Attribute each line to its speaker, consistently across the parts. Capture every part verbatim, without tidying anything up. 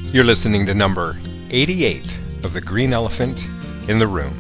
Speaker 1: You're listening to number eighty-eight of The Green Elephant in the Room.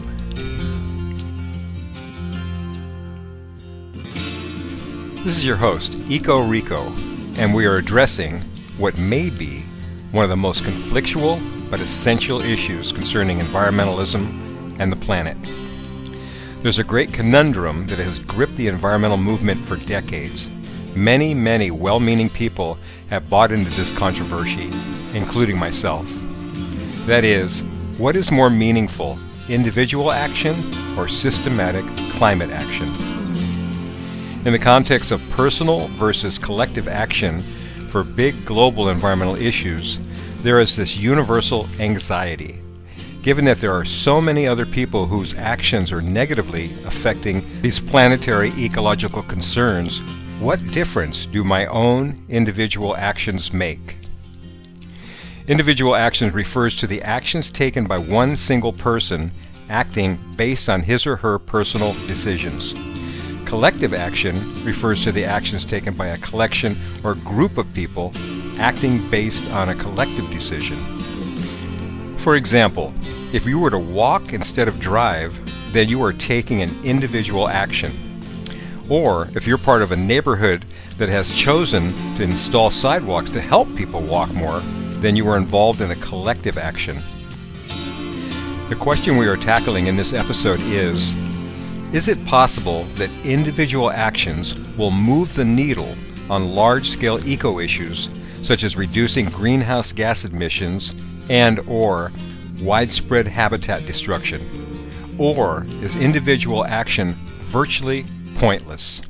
Speaker 1: This is your host, Eco Rico, and we are addressing what may be one of the most conflictual but essential issues concerning environmentalism and the planet. There's a great conundrum that has gripped the environmental movement for decades. Many, many well-meaning people have bought into this controversy, including myself. That is, what is more meaningful, individual action or systematic climate action? In the context of personal versus collective action for big global environmental issues, there is this universal anxiety. Given that there are so many other people whose actions are negatively affecting these planetary ecological concerns, what difference do my own individual actions make? Individual actions refers to the actions taken by one single person acting based on his or her personal decisions. Collective action refers to the actions taken by a collection or group of people acting based on a collective decision. For example, if you were to walk instead of drive, then you are taking an individual action. Or if you're part of a neighborhood that has chosen to install sidewalks to help people walk more, then you are involved in a collective action. The question we are tackling in this episode is, is it possible that individual actions will move the needle on large-scale eco-issues such as reducing greenhouse gas emissions and or widespread habitat destruction? Or is individual action virtually pointless?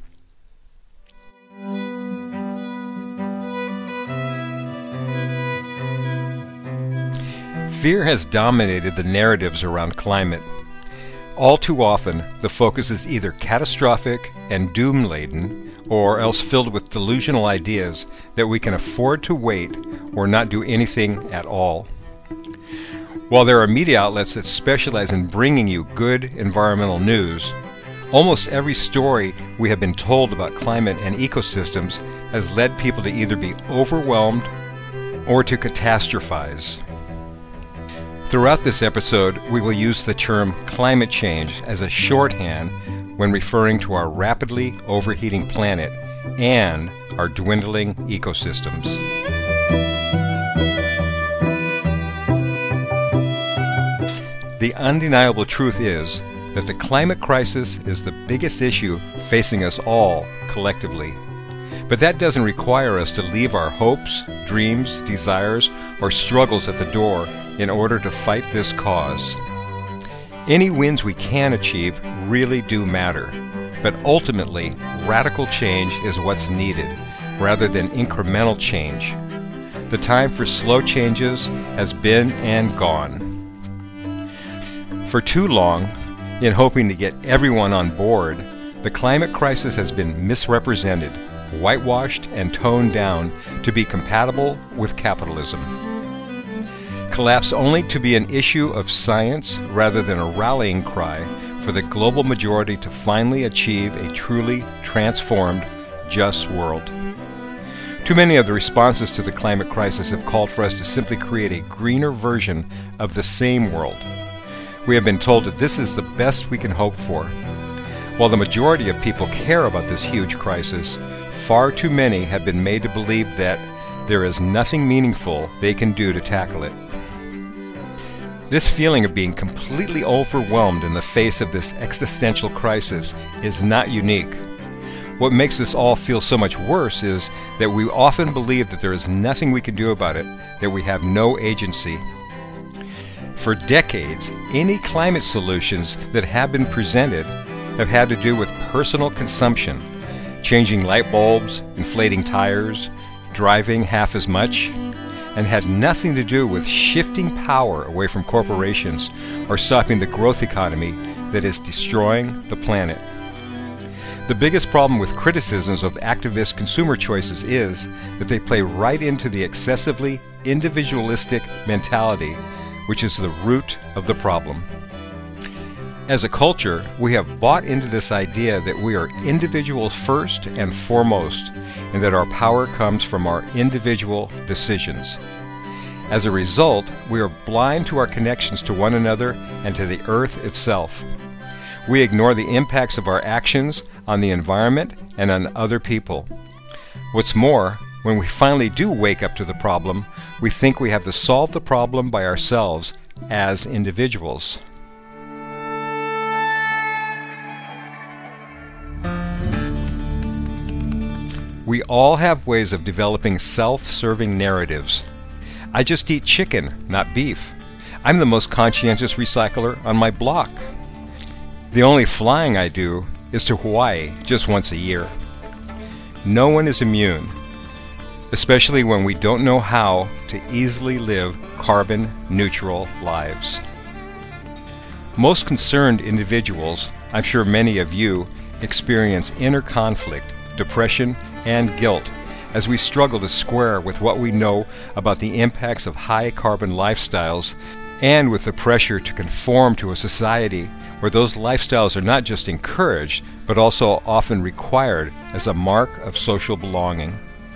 Speaker 1: Fear has dominated the narratives around climate. All too often, the focus is either catastrophic and doom-laden, or else filled with delusional ideas that we can afford to wait or not do anything at all. While there are media outlets that specialize in bringing you good environmental news, almost every story we have been told about climate and ecosystems has led people to either be overwhelmed or to catastrophize. Throughout this episode, we will use the term climate change as a shorthand when referring to our rapidly overheating planet and our dwindling ecosystems. The undeniable truth is that the climate crisis is the biggest issue facing us all collectively. But that doesn't require us to leave our hopes, dreams, desires, or struggles at the door in order to fight this cause. Any wins we can achieve really do matter, but ultimately, radical change is what's needed, rather than incremental change. The time for slow changes has been and gone. For too long, in hoping to get everyone on board, the climate crisis has been misrepresented, whitewashed, and toned down to be compatible with capitalism. Collapse only to be an issue of science rather than a rallying cry for the global majority to finally achieve a truly transformed, just world. Too many of the responses to the climate crisis have called for us to simply create a greener version of the same world. We have been told that this is the best we can hope for. While the majority of people care about this huge crisis, far too many have been made to believe that there is nothing meaningful they can do to tackle it. This feeling of being completely overwhelmed in the face of this existential crisis is not unique. What makes this all feel so much worse is that we often believe that there is nothing we can do about it, that we have no agency. For decades, any climate solutions that have been presented have had to do with personal consumption, changing light bulbs, inflating tires, driving half as much, and had nothing to do with shifting power away from corporations or stopping the growth economy that is destroying the planet. The biggest problem with criticisms of activist consumer choices is that they play right into the excessively individualistic mentality, which is the root of the problem. As a culture, we have bought into this idea that we are individuals first and foremost, and that our power comes from our individual decisions. As a result, we are blind to our connections to one another and to the earth itself. We ignore the impacts of our actions on the environment and on other people. What's more, when we finally do wake up to the problem, we think we have to solve the problem by ourselves as individuals. We all have ways of developing self-serving narratives. I just eat chicken, not beef. I'm the most conscientious recycler on my block. The only flying I do is to Hawaii just once a year. No one is immune, especially when we don't know how to easily live carbon-neutral lives. Most concerned individuals, I'm sure many of you, experience inner conflict, depression, and guilt as we struggle to square with what we know about the impacts of high-carbon lifestyles and with the pressure to conform to a society where those lifestyles are not just encouraged, but also often required as a mark of social belonging.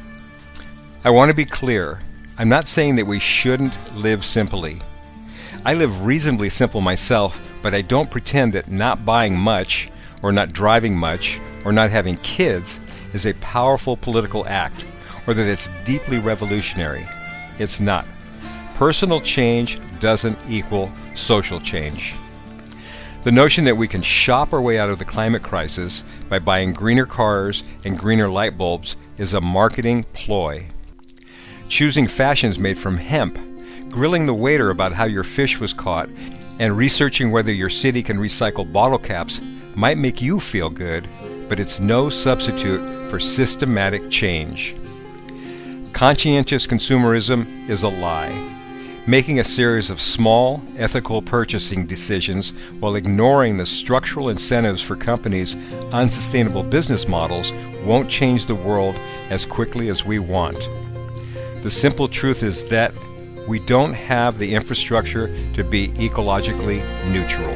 Speaker 1: I want to be clear. I'm not saying that we shouldn't live simply. I live reasonably simple myself, but I don't pretend that not buying much, or not driving much, or not having kids is a powerful political act, or that it's deeply revolutionary. It's not. Personal change doesn't equal social change. The notion that we can shop our way out of the climate crisis by buying greener cars and greener light bulbs is a marketing ploy. Choosing fashions made from hemp, grilling the waiter about how your fish was caught, and researching whether your city can recycle bottle caps might make you feel good, but it's no substitute for systematic change. Conscientious consumerism is a lie. Making a series of small, ethical purchasing decisions while ignoring the structural incentives for companies' unsustainable business models won't change the world as quickly as we want. The simple truth is that we don't have the infrastructure to be ecologically neutral.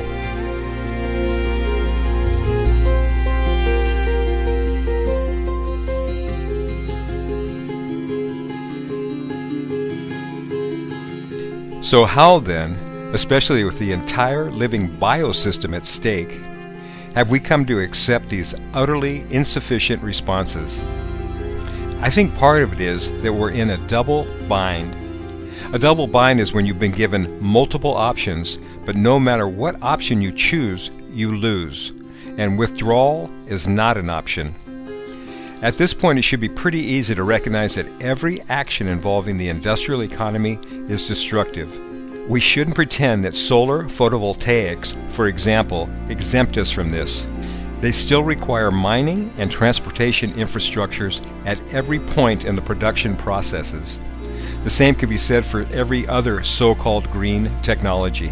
Speaker 1: So how then, especially with the entire living biosystem at stake, have we come to accept these utterly insufficient responses? I think part of it is that we're in a double bind. A double bind is when you've been given multiple options, but no matter what option you choose, you lose, and withdrawal is not an option. At this point, it should be pretty easy to recognize that every action involving the industrial economy is destructive. We shouldn't pretend that solar photovoltaics, for example, exempt us from this. They still require mining and transportation infrastructures at every point in the production processes. The same could be said for every other so-called green technology.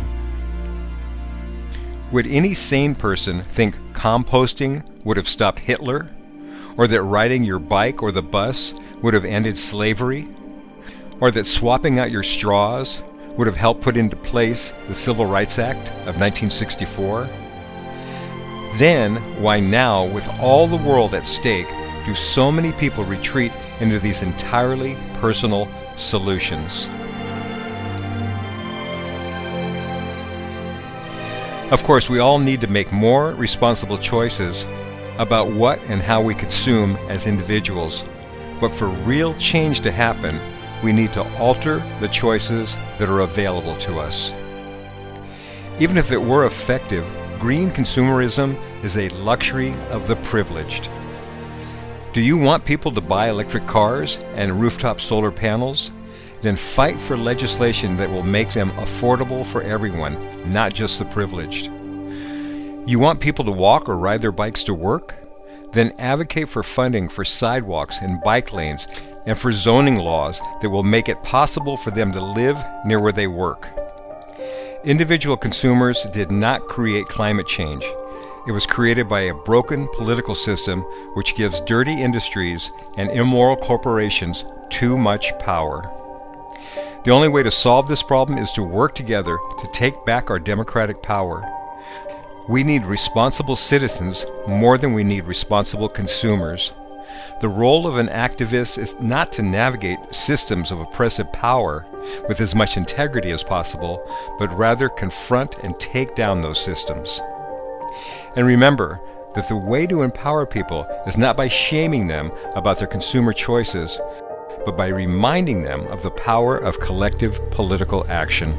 Speaker 1: Would any sane person think composting would have stopped Hitler? Or that riding your bike or the bus would have ended slavery? Or that swapping out your straws would have helped put into place the Civil Rights Act of nineteen sixty-four? Then, why now, with all the world at stake, do so many people retreat into these entirely personal solutions? Of course, we all need to make more responsible choices about what and how we consume as individuals. But for real change to happen, we need to alter the choices that are available to us. Even if it were effective, green consumerism is a luxury of the privileged. Do you want people to buy electric cars and rooftop solar panels? Then fight for legislation that will make them affordable for everyone, not just the privileged. You want people to walk or ride their bikes to work? Then advocate for funding for sidewalks and bike lanes and for zoning laws that will make it possible for them to live near where they work. Individual consumers did not create climate change. It was created by a broken political system which gives dirty industries and immoral corporations too much power. The only way to solve this problem is to work together to take back our democratic power. We need responsible citizens more than we need responsible consumers. The role of an activist is not to navigate systems of oppressive power with as much integrity as possible, but rather confront and take down those systems. And remember that the way to empower people is not by shaming them about their consumer choices, but by reminding them of the power of collective political action.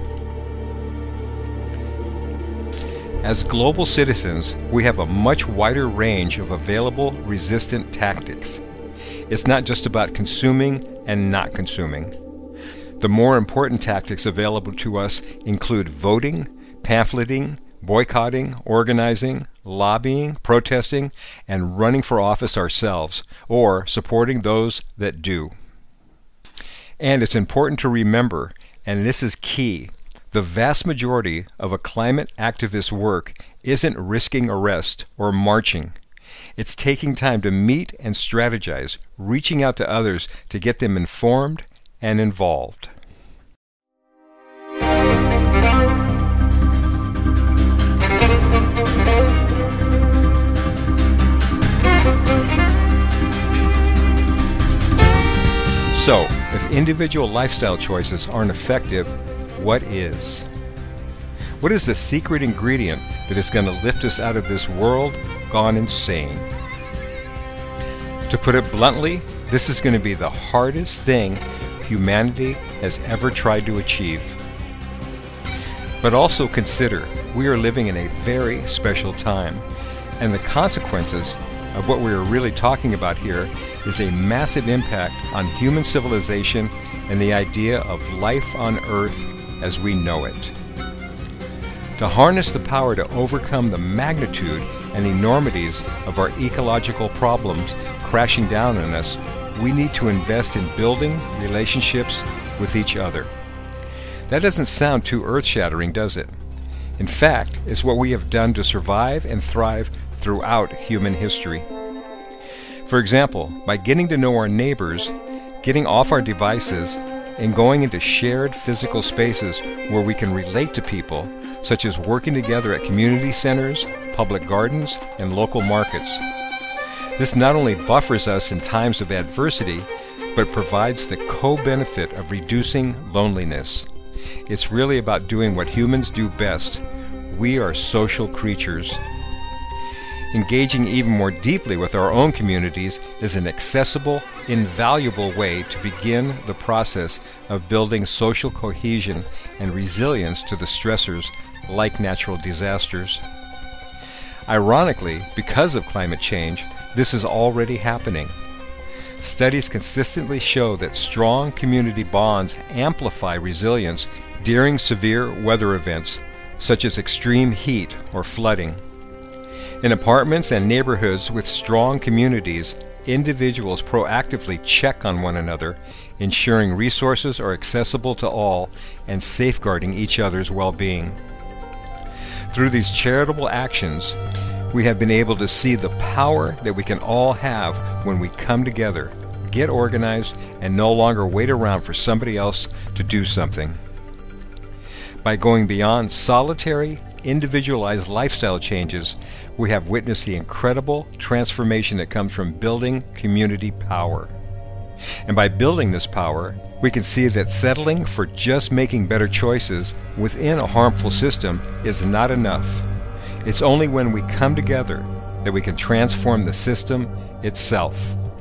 Speaker 1: As global citizens, we have a much wider range of available resistant tactics. It's not just about consuming and not consuming. The more important tactics available to us include voting, pamphleting, boycotting, organizing, lobbying, protesting, and running for office ourselves, or supporting those that do. And it's important to remember, and this is key, the vast majority of a climate activist work isn't risking arrest or marching. It's taking time to meet and strategize, reaching out to others to get them informed and involved. So, if individual lifestyle choices aren't effective, what is? What is the secret ingredient that is going to lift us out of this world gone insane? To put it bluntly, this is going to be the hardest thing humanity has ever tried to achieve. But also consider, we are living in a very special time, and the consequences of what we are really talking about here is a massive impact on human civilization and the idea of life on Earth as we know it. To harness the power to overcome the magnitude and enormities of our ecological problems crashing down on us, we need to invest in building relationships with each other. That doesn't sound too earth-shattering, does it? In fact, it's what we have done to survive and thrive throughout human history. For example, by getting to know our neighbors, getting off our devices, and going into shared physical spaces where we can relate to people, such as working together at community centers, public gardens, and local markets. This not only buffers us in times of adversity, but provides the co-benefit of reducing loneliness. It's really about doing what humans do best. We are social creatures. Engaging even more deeply with our own communities is an accessible, invaluable way to begin the process of building social cohesion and resilience to the stressors like natural disasters. Ironically, because of climate change, this is already happening. Studies consistently show that strong community bonds amplify resilience during severe weather events, such as extreme heat or flooding. In apartments and neighborhoods with strong communities, individuals proactively check on one another, ensuring resources are accessible to all and safeguarding each other's well-being. Through these charitable actions, we have been able to see the power that we can all have when we come together, get organized, and no longer wait around for somebody else to do something. By going beyond solitary, individualized lifestyle changes, we have witnessed the incredible transformation that comes from building community power. And by building this power, we can see that settling for just making better choices within a harmful system is not enough. It's only when we come together that we can transform the system itself.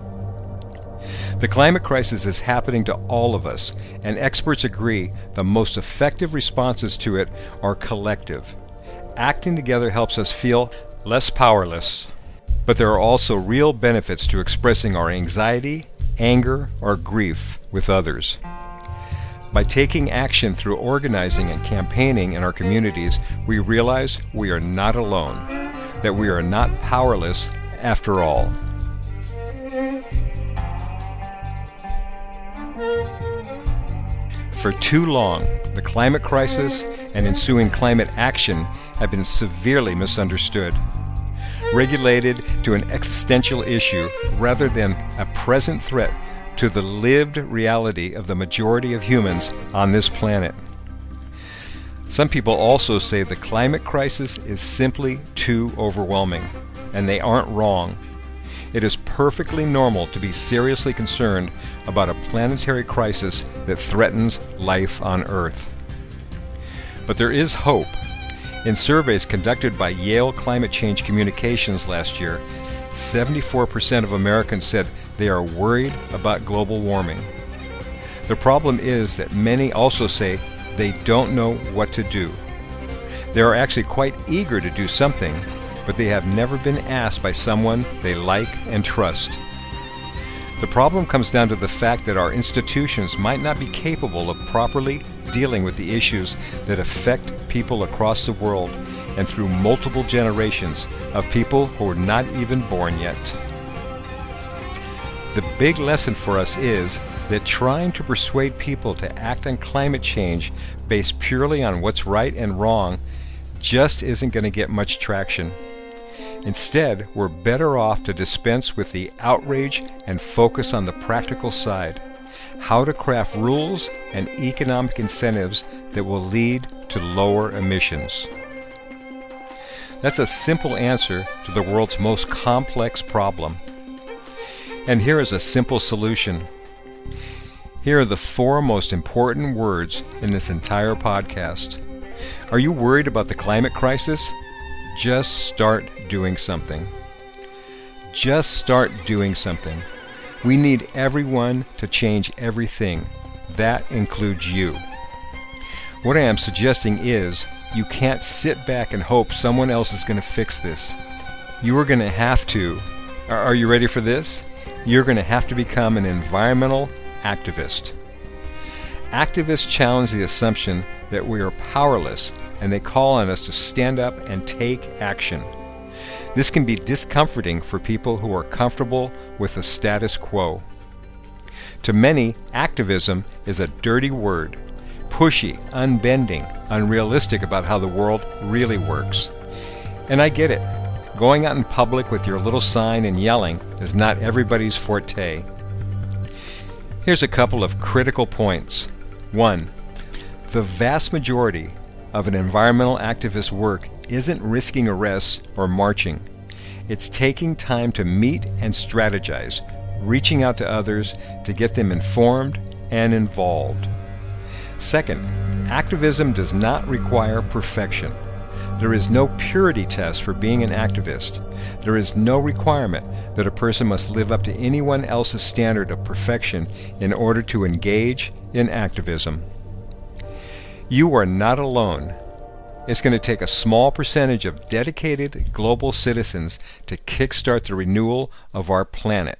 Speaker 1: The climate crisis is happening to all of us, and experts agree the most effective responses to it are collective. Acting together helps us feel less powerless. But there are also real benefits to expressing our anxiety, anger, or grief with others. By taking action through organizing and campaigning in our communities, we realize we are not alone, that we are not powerless after all. For too long, the climate crisis and ensuing climate action have been severely misunderstood, regulated to an existential issue rather than a present threat to the lived reality of the majority of humans on this planet. Some people also say the climate crisis is simply too overwhelming, and they aren't wrong. It is perfectly normal to be seriously concerned about a planetary crisis that threatens life on Earth. But there is hope. In surveys conducted by Yale Climate Change Communications last year, seventy-four percent of Americans said they are worried about global warming. The problem is that many also say they don't know what to do. They are actually quite eager to do something, but they have never been asked by someone they like and trust. The problem comes down to the fact that our institutions might not be capable of properly dealing with the issues that affect people across the world and through multiple generations of people who are not even born yet. The big lesson for us is that trying to persuade people to act on climate change based purely on what's right and wrong just isn't going to get much traction. Instead, we're better off to dispense with the outrage and focus on the practical side, how to craft rules and economic incentives that will lead to lower emissions. That's a simple answer to the world's most complex problem. And here is a simple solution. Here are the four most important words in this entire podcast. Are you worried about the climate crisis? Just start doing something. Just start doing something. We need everyone to change everything. That includes you. What I am suggesting is you can't sit back and hope someone else is going to fix this. You are going to have to. Are you ready for this? You're going to have to become an environmental activist. Activists challenge the assumption that we are powerless, and they call on us to stand up and take action. This can be discomforting for people who are comfortable with the status quo. To many, activism is a dirty word, pushy, unbending, unrealistic about how the world really works. And I get it. Going out in public with your little sign and yelling is not everybody's forte. Here's a couple of critical points. One, the vast majority of an environmental activist's work isn't risking arrests or marching. It's taking time to meet and strategize, reaching out to others to get them informed and involved. Second, activism does not require perfection. There is no purity test for being an activist. There is no requirement that a person must live up to anyone else's standard of perfection in order to engage in activism. You are not alone. It's going to take a small percentage of dedicated global citizens to kickstart the renewal of our planet.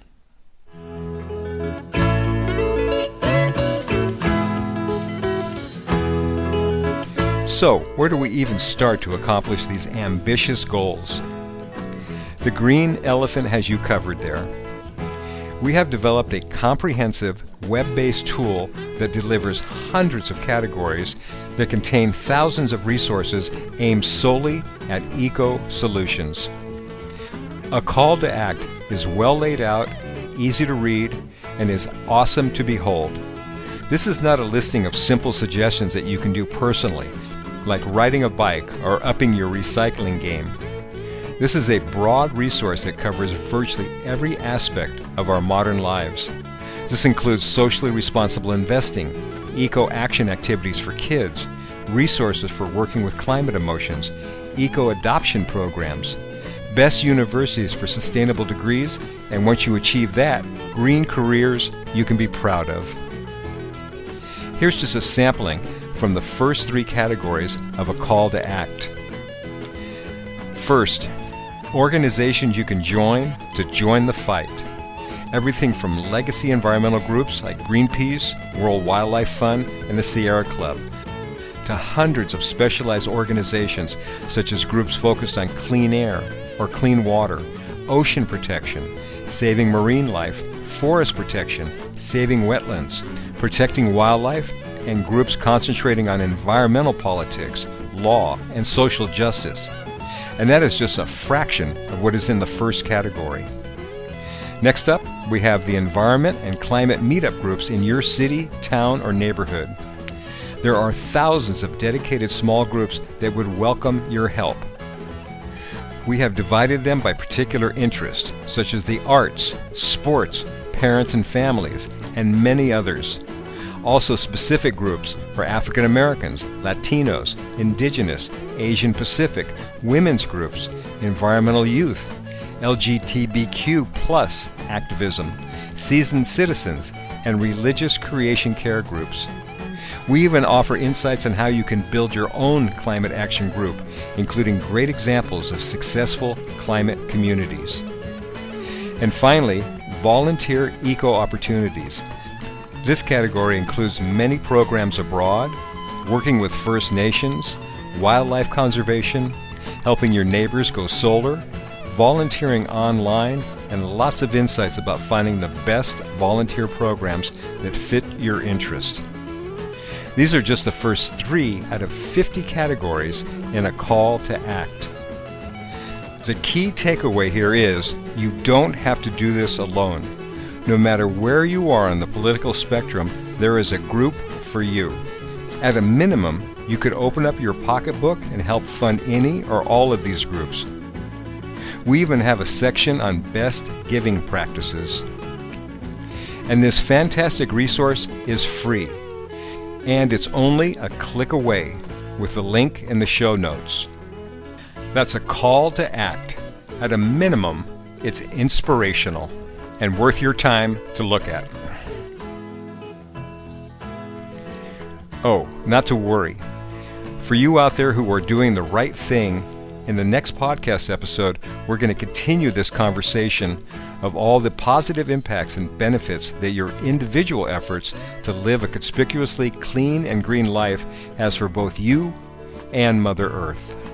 Speaker 1: So, where do we even start to accomplish these ambitious goals? The Green Elephant has you covered there. We have developed a comprehensive web-based tool that delivers hundreds of categories that contain thousands of resources aimed solely at eco-solutions. A call to act is well laid out, easy to read, and is awesome to behold. This is not a listing of simple suggestions that you can do personally, like riding a bike or upping your recycling game. This is a broad resource that covers virtually every aspect of our modern lives. This includes socially responsible investing, eco-action activities for kids, resources for working with climate emotions, eco-adoption programs, best universities for sustainable degrees, and once you achieve that, green careers you can be proud of. Here's just a sampling from the first three categories of a call to act. First, organizations you can join to join the fight. Everything from legacy environmental groups like Greenpeace, World Wildlife Fund, and the Sierra Club, to hundreds of specialized organizations such as groups focused on clean air or clean water, ocean protection, saving marine life, forest protection, saving wetlands, protecting wildlife, and groups concentrating on environmental politics, law, and social justice. And that is just a fraction of what is in the first category. Next up, we have the environment and climate meetup groups in your city, town, or neighborhood. There are thousands of dedicated small groups that would welcome your help. We have divided them by particular interest, such as the arts, sports, parents and families, and many others. Also specific groups for African Americans, Latinos, Indigenous, Asian Pacific, women's groups, environmental youth, L G B T Q plus activism, seasoned citizens, and religious creation care groups. We even offer insights on how you can build your own climate action group, including great examples of successful climate communities. And finally, volunteer eco-opportunities. This category includes many programs abroad, working with First Nations, wildlife conservation, helping your neighbors go solar, volunteering online, and lots of insights about finding the best volunteer programs that fit your interest. These are just the first three out of fifty categories in a call to act. The key takeaway here is you don't have to do this alone. No matter where you are on the political spectrum, there is a group for you. At a minimum, you could open up your pocketbook and help fund any or all of these groups. We even have a section on best giving practices. And this fantastic resource is free. And it's only a click away with the link in the show notes. That's a call to act. At a minimum, it's inspirational and worth your time to look at. Oh, not to worry. For you out there who are doing the right thing, in the next podcast episode, we're going to continue this conversation of all the positive impacts and benefits that your individual efforts to live a conspicuously clean and green life has for both you and Mother Earth.